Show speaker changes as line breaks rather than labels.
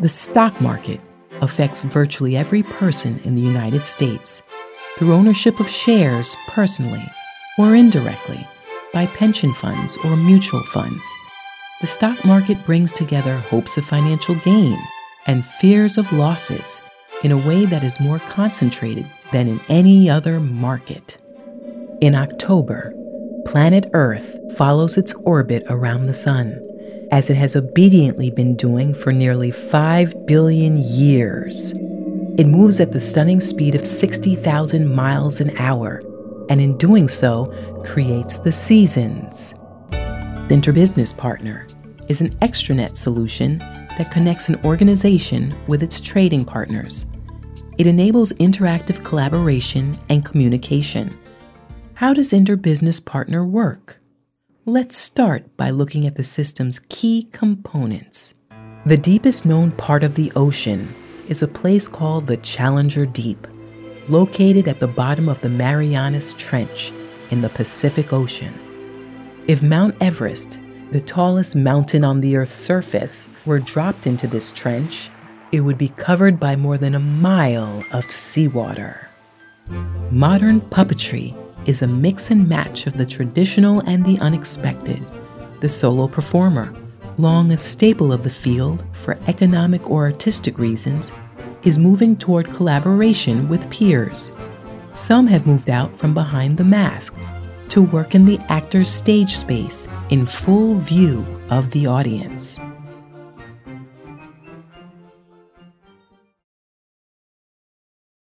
The stock market affects virtually every person in the United States through ownership of shares personally or indirectly by pension funds or mutual funds. The stock market brings together hopes of financial gain and fears of losses in a way that is more concentrated than in any other market. In October, planet Earth follows its orbit around the sun, as it has obediently been doing for nearly 5 billion years. It moves at the stunning speed of 60,000 miles an hour, and in doing so, creates the seasons. Interbusiness Partner is an extranet solution that connects an organization with its trading partners. It enables interactive collaboration and communication. How does Interbusiness Partner work? Let's start by looking at the system's key components. The deepest known part of the ocean is a place called the Challenger Deep, located at the bottom of the Marianas Trench in the Pacific Ocean. If Mount Everest, the tallest mountain on the Earth's surface, were dropped into this trench, it would be covered by more than a mile of seawater. Modern puppetry is a mix and match of the traditional and the unexpected. The solo performer, long a staple of the field for economic or artistic reasons, is moving toward collaboration with peers. Some have moved out from behind the mask to work in the actor's stage space in full view of the audience.